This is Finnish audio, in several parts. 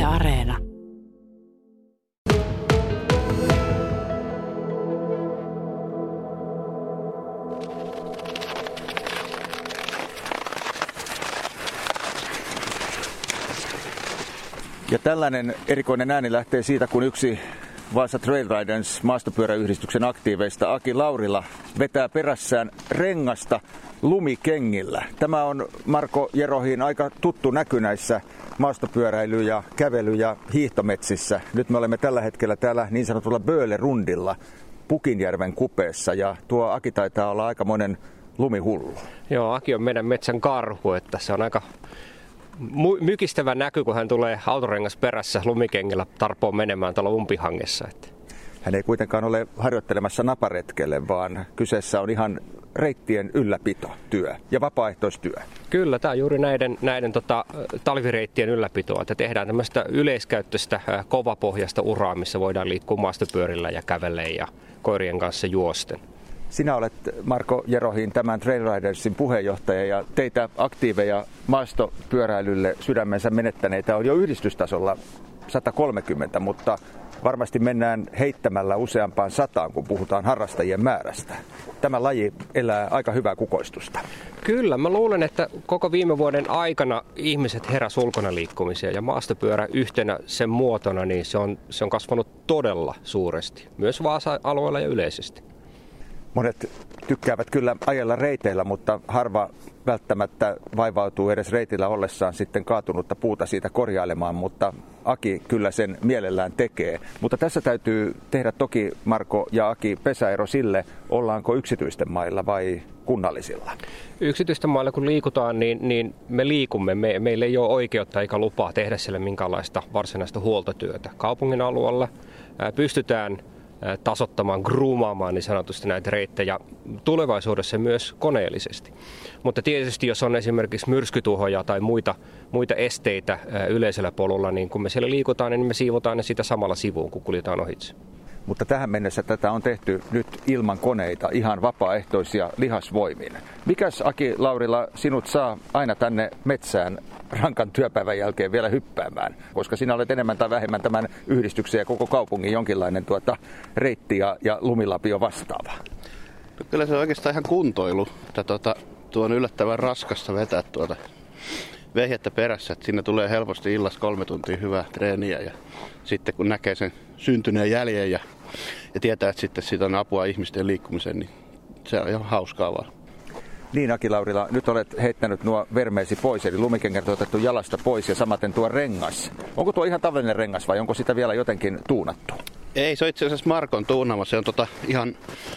Areena. Ja tällainen erikoinen ääni lähtee siitä, kun yksi Vaasa Trail Riders maastopyöräyhdistyksen aktiiveista Aki Laurila vetää perässään rengasta lumikengillä. Tämä on Marko Jerohin aika tuttu näky näissä maastopyöräily- ja kävely- ja hiihtometsissä. Nyt me olemme tällä hetkellä täällä niin sanotulla Bööle-rundilla Pukinjärven kupeessa ja tuo Aki taitaa olla aikamoinen lumihullu. Joo, Aki on meidän metsän karhu, että se on aika mykistävä näky, kun hän tulee autorengas perässä lumikengillä tarpoon menemään tuolla umpihangessa. Hän ei kuitenkaan ole harjoittelemassa naparetkelle, vaan kyseessä on ihan reittien ylläpitotyö ja vapaaehtoistyö. Kyllä, tämä on juuri näiden talvireittien ylläpitoa, että tehdään tämmöistä yleiskäyttöistä kovapohjasta uraa, missä voidaan liikkua maastopyörillä ja kävellen ja koirien kanssa juosten. Sinä olet, Marko Jerohin, tämän Trail Ridersin puheenjohtaja ja teitä aktiiveja maastopyöräilylle sydämensä menettäneitä on jo yhdistystasolla 130, mutta varmasti mennään heittämällä useampaan 100, kun puhutaan harrastajien määrästä. Tämä laji elää aika hyvää kukoistusta. Kyllä, mä luulen, että koko viime vuoden aikana ihmiset heräs ulkona liikkumiseen ja maastopyörä yhtenä sen muotona, niin se on kasvanut todella suuresti, myös Vaasa-alueella ja yleisesti. Monet tykkäävät kyllä ajella reiteillä, mutta harva välttämättä vaivautuu edes reitillä ollessaan sitten kaatunutta puuta siitä korjailemaan, mutta Aki kyllä sen mielellään tekee. Mutta tässä täytyy tehdä toki, Marko ja Aki, pesäero sille, ollaanko yksityisten mailla vai kunnallisilla? Yksityisten mailla kun liikutaan, niin me liikumme. Meillä ei ole oikeutta eikä lupaa tehdä siellä minkäänlaista varsinaista huoltotyötä. Kaupungin alueella pystytään tasoittamaan, groomaamaan niin sanotusti näitä reittejä tulevaisuudessa myös koneellisesti. Mutta tietysti jos on esimerkiksi myrskytuhoja tai muita esteitä yleisellä polulla, niin kun me siellä liikutaan, niin me siivotaan ne sitä samalla sivuun, kun kuljetaan ohitse. Mutta tähän mennessä tätä on tehty nyt ilman koneita, ihan vapaaehtoisia lihasvoimin. Mikäs, Aki Laurila, sinut saa aina tänne metsään rankan työpäivän jälkeen vielä hyppäämään? Koska sinä olet enemmän tai vähemmän tämän yhdistyksen ja koko kaupungin jonkinlainen reitti ja lumilapio vastaava. No, kyllä se on oikeastaan ihan kuntoilu. Tuo on yllättävän raskasta vetää tuota vehjettä perässä. Että siinä tulee helposti illassa 3 tuntia hyvää treeniä ja sitten kun näkee sen syntyneen jäljen ja tietää, että sitten siitä on apua ihmisten liikkumiseen, niin se on ihan hauskaa vaan. Niin, Aki Laurila, nyt olet heittänyt nuo vermeesi pois, eli lumikengät on otettu jalasta pois ja samaten tuo rengas. Onko tuo ihan tavallinen rengas vai onko sitä vielä jotenkin tuunattu? Ei, se on itse asiassa Markon tuunama. Se on ihan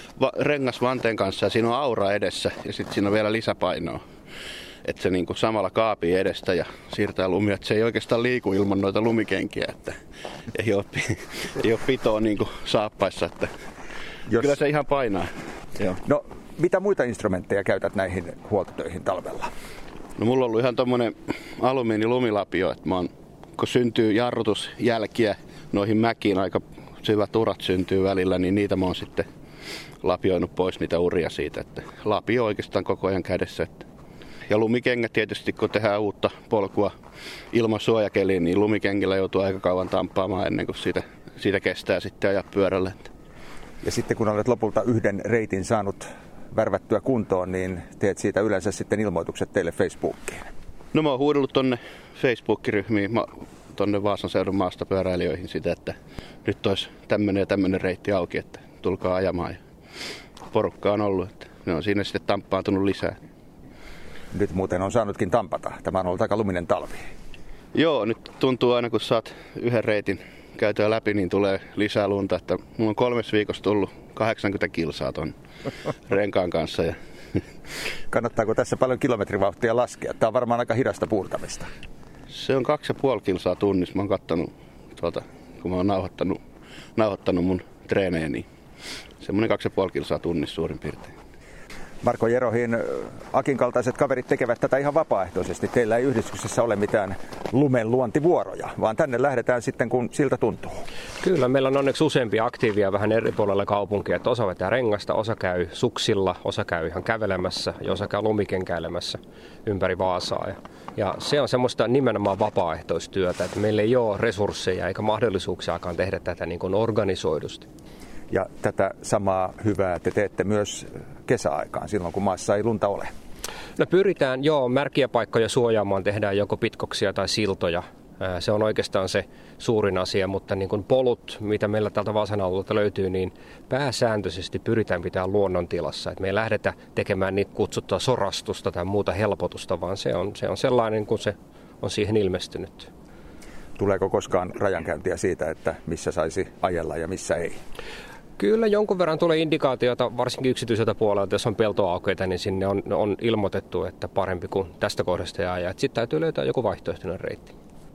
rengas vanteen kanssa ja siinä on aura edessä ja sitten siinä on vielä lisäpainoa. Että se niinku samalla kaapii edestä ja siirtää lumia, että se ei oikeastaan liiku ilman noita lumikenkiä, että ei ole pitoa niinku saappaissa, että kyllä se ihan painaa. Joo. No, mitä muita instrumentteja käytät näihin huoltotöihin talvella? No mulla on ollut ihan tommonen alumiinilumilapio, että kun syntyy jarrutusjälkiä noihin mäkiin, aika syvät urat syntyy välillä, niin niitä mä oon sitten lapioinut pois niitä uria siitä, että lapio oikeastaan koko ajan kädessä. Ja lumikengät tietysti, kun tehdään uutta polkua ilman suojakeliin, niin lumikengillä joutuu aika kauan tamppaamaan ennen kuin siitä kestää sitten ajaa pyörälle. Ja sitten kun olet lopulta yhden reitin saanut värvättyä kuntoon, niin teet siitä yleensä sitten ilmoitukset teille Facebookiin. No mä oon huudellut tonne Facebook-ryhmiin, tonne Vaasan seudun maastopyöräilijöihin sitä, että nyt olisi tämmönen ja tämmönen reitti auki, että tulkaa ajamaan. Ja porukka on ollut, että ne on siinä sitten tamppaantunut lisää. Nyt muuten on saanutkin tampata. Tämä on ollut aika luminen talvi. Joo, nyt tuntuu aina kun saat yhden reitin käytyä läpi, niin tulee lisää lunta. Että mulla on 3 viikossa tullut 80 kilsaa ton renkaan kanssa. Ja kannattaako tässä paljon kilometrivauhtia laskea? Tämä on varmaan aika hidasta puurtamista. Se on 2,5 kilsaa tunnissa. Mä oon kattonut kun mä oon nauhoittanut mun treenejä, niin semmoinen 2,5 kilsaa tunnissa suurin piirtein. Marko Jerohin, Akin kaltaiset kaverit tekevät tätä ihan vapaaehtoisesti. Teillä ei yhdistyksessä ole mitään lumen luontivuoroja, vaan tänne lähdetään sitten kun siltä tuntuu. Kyllä, meillä on onneksi useampia aktiivia vähän eri puolella kaupunkia, että osa vetää rengasta, osa käy suksilla, osa käy ihan kävelemässä ja osa käy lumikenkäilemässä ympäri Vaasaa. Ja se on semmoista nimenomaan vapaaehtoistyötä, että meillä ei ole resursseja eikä mahdollisuuksiakaan tehdä tätä niin kuin organisoidusti. Ja tätä samaa hyvää te teette myös kesäaikaan, silloin kun maassa ei lunta ole. No pyritään, märkiä paikkoja suojaamaan, tehdään joko pitkoksia tai siltoja. Se on oikeastaan se suurin asia, mutta niin kuin polut, mitä meillä täältä Vaasan alueelta löytyy, niin pääsääntöisesti pyritään pitämään luonnontilassa. Me ei lähdetä tekemään niitä kutsuttua sorastusta tai muuta helpotusta, vaan se on sellainen, kun se on siihen ilmestynyt. Tuleeko koskaan rajankäyntiä siitä, että missä saisi ajella ja missä ei? Kyllä jonkun verran tulee indikaatiota, varsinkin yksityiseltä puolelta, jos on peltoaukeita, niin sinne on ilmoitettu, että parempi kuin tästä kohdasta jää. Sitten täytyy löytää joku vaihtoehtoinen reitti.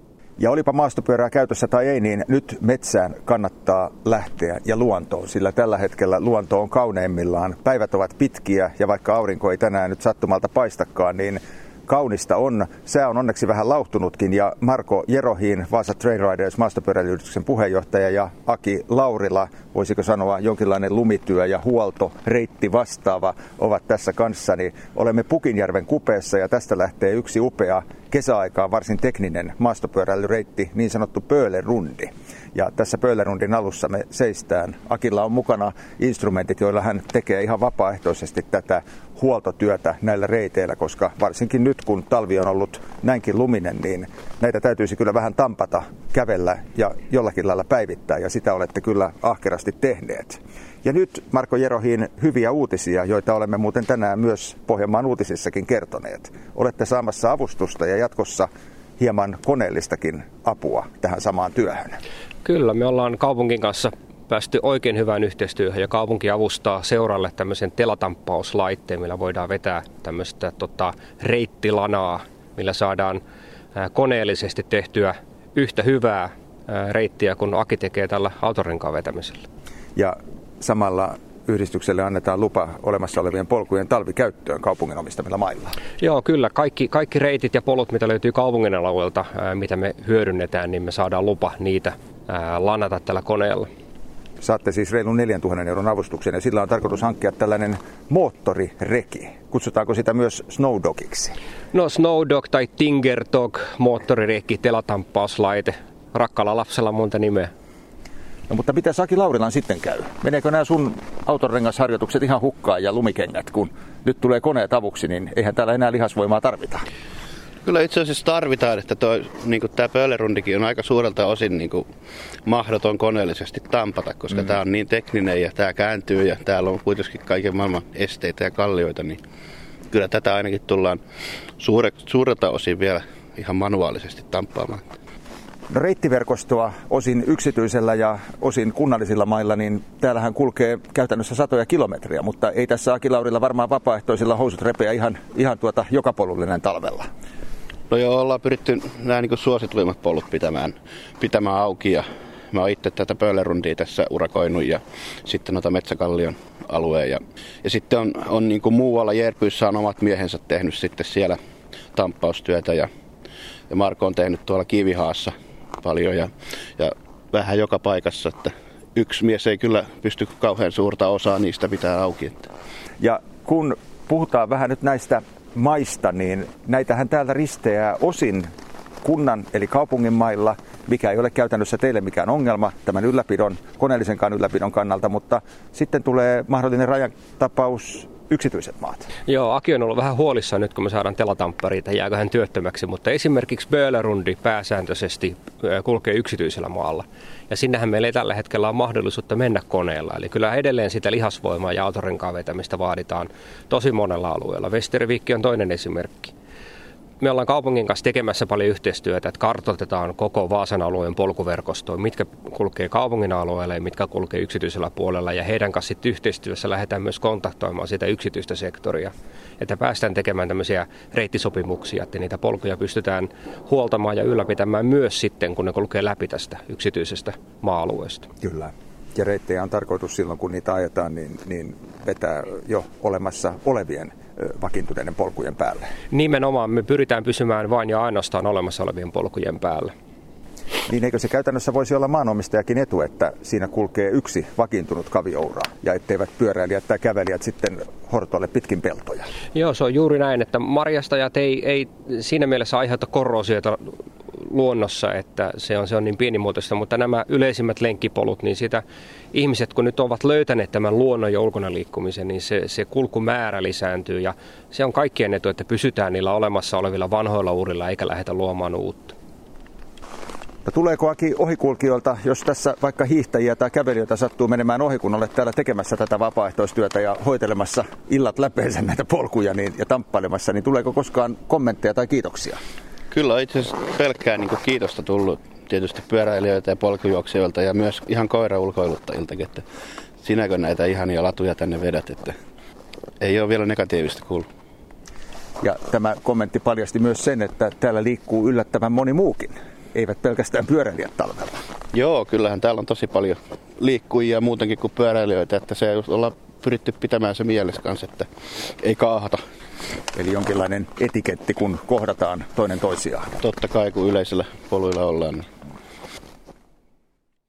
Ja olipa maastopyörää käytössä tai ei, niin nyt metsään kannattaa lähteä ja luontoon, sillä tällä hetkellä luonto on kauneimmillaan. Päivät ovat pitkiä ja vaikka aurinko ei tänään nyt sattumalta paistakaan, niin kaunista on. Sää on onneksi vähän lauhtunutkin ja Marko Jerohin, Vaasa Trail Riders maastopyöräilyrityksen puheenjohtaja ja Aki Laurila, voisiko sanoa jonkinlainen lumityö ja huolto, reitti vastaava, ovat tässä kanssani. Olemme Pukinjärven kupeessa ja tästä lähtee yksi upea kesäaikaan varsin tekninen maastopyöräilyreitti, niin sanottu Pöölerundi. Ja tässä Pöölerundin alussa me seistään. Akilla on mukana instrumentit, joilla hän tekee ihan vapaaehtoisesti tätä huoltotyötä näillä reiteillä, koska varsinkin nyt kun talvi on ollut näinkin luminen, niin näitä täytyisi kyllä vähän tampata, kävellä ja jollakin lailla päivittää, ja sitä olette kyllä ahkerasti tehneet. Ja nyt Marko Jerohin hyviä uutisia, joita olemme muuten tänään myös Pohjanmaan uutisissakin kertoneet. Olette saamassa avustusta ja jatkossa hieman koneellistakin apua tähän samaan työhön. Kyllä, me ollaan kaupungin kanssa päästy oikein hyvään yhteistyöhön ja kaupunki avustaa seuralle tämmöisen telatamppauslaitteen, millä voidaan vetää tämmöistä reittilanaa, millä saadaan koneellisesti tehtyä yhtä hyvää reittiä kuin Aki tekee tällä autorenkaan vetämisellä. Ja samalla yhdistykselle annetaan lupa olemassa olevien polkujen talvikäyttöön kaupungin omistamilla mailla. Joo, kyllä. Kaikki reitit ja polut, mitä löytyy kaupungin alueelta, mitä me hyödynnetään, niin me saadaan lupa niitä lanata tällä koneella. Saatte siis reilun 4 000 euron avustuksen ja sillä on tarkoitus hankkia tällainen moottorireki. Kutsutaanko sitä myös snowdogiksi? No snowdog tai tingertog, moottorireki, telatampauslaite. Rakkaalla lapsella monta nimeä. No, mutta mitä Aki Laurilan sitten käy? Meneekö nämä sun autonrengasharjoitukset ihan hukkaan ja lumikengät, kun nyt tulee koneet avuksi, niin eihän täällä enää lihasvoimaa tarvita? Kyllä itse asiassa tarvitaan, että tämä Pöölerundikin on aika suurelta osin mahdoton koneellisesti tampata, koska tämä on niin tekninen ja tämä kääntyy ja täällä on kuitenkin kaiken maailman esteitä ja kallioita, niin kyllä tätä ainakin tullaan suurelta osin vielä ihan manuaalisesti tamppaamaan. No, reittiverkostoa osin yksityisellä ja osin kunnallisilla mailla, niin täällähän kulkee käytännössä satoja kilometriä, mutta ei tässä Aki Laurilla varmaan vapaaehtoisilla housut repeä ihan joka polullinen talvella. No joo, ollaan pyritty nämä suosituimmat polut pitämään auki ja mä oon itse tätä Pöölerundia tässä urakoinut ja sitten Metsäkallion alueen. Ja sitten on muualla Järpyissä on omat miehensä tehnyt sitten siellä tamppaustyötä ja Marko on tehnyt tuolla Kivihaassa paljon ja vähän joka paikassa, että yksi mies ei kyllä pysty kauhean suurta osaa niistä pitää auki. Ja kun puhutaan vähän nyt näistä maista, niin näitähän täältä risteää osin kunnan eli kaupungin mailla, mikä ei ole käytännössä teille mikään ongelma tämän koneellisenkaan ylläpidon kannalta, mutta sitten tulee mahdollinen rajatapaus yksityiset maat. Joo, Aki on ollut vähän huolissaan nyt, kun me saadaan telatamppareita, jääkö hän työttömäksi, mutta esimerkiksi Pöölerundi pääsääntöisesti kulkee yksityisellä maalla. Ja sinnehän meillä ei tällä hetkellä ole mahdollisuutta mennä koneella. Eli kyllä edelleen sitä lihasvoimaa ja autorenkaan vetämistä vaaditaan tosi monella alueella. Westervikki on toinen esimerkki. Me ollaan kaupungin kanssa tekemässä paljon yhteistyötä, että kartoitetaan koko Vaasan alueen polkuverkostoa, mitkä kulkee kaupungin alueella ja mitkä kulkee yksityisellä puolella. Ja heidän kanssa yhteistyössä lähdetään myös kontaktoimaan sitä yksityistä sektoria, että päästään tekemään tämmöisiä reittisopimuksia, että niitä polkuja pystytään huoltamaan ja ylläpitämään myös sitten, kun ne kulkee läpi tästä yksityisestä maa-alueesta. Kyllä. Ja reittejä on tarkoitus silloin, kun niitä ajetaan, niin vetää jo olemassa olevien vakiintuneiden polkujen päälle. Nimenomaan me pyritään pysymään vain ja ainoastaan olemassa olevien polkujen päällä. Niin eikö se käytännössä voisi olla maanomistajakin etu, että siinä kulkee yksi vakiintunut kavioura ja etteivät pyöräilijät tai kävelijät sitten hortoille pitkin peltoja? Joo, se on juuri näin, että marjastajat ei siinä mielessä aiheuta korroosiota luonnossa, että se on niin pienimuotoista, mutta nämä yleisimmät lenkkipolut, niin sitä ihmiset, kun nyt ovat löytäneet tämän luonnon ja ulkona liikkumisen, niin se kulkumäärä lisääntyy ja se on kaikkien etu, että pysytään niillä olemassa olevilla vanhoilla uurilla eikä lähdetä luomaan uutta. No tuleeko Aki ohikulkijoilta, jos tässä vaikka hiihtäjiä tai kävelijöitä sattuu menemään ohi, kun olet täällä tekemässä tätä vapaaehtoistyötä ja hoitelemassa illat läpeensä näitä polkuja ja tamppailemassa, niin tuleeko koskaan kommentteja tai kiitoksia? Kyllä on itse asiassa pelkkää kiitosta tullut tietysti pyöräilijöiltä ja polkujuoksijoilta ja myös ihan koira-ulkoiluttajiltakin, että sinäkö näitä ihania latuja tänne vedät, että ei ole vielä negatiivista kuullut. Ja tämä kommentti paljasti myös sen, että täällä liikkuu yllättävän moni muukin, eivät pelkästään pyöräilijät talvella. Joo, kyllähän täällä on tosi paljon liikkujia muutenkin kuin pyöräilijöitä, että se ollaan pyritty pitämään se mielessä kanssa, että ei kaahata. Eli jonkinlainen etiketti, kun kohdataan toinen toisiaan. Totta kai, kun yleisillä poluilla ollaan, niin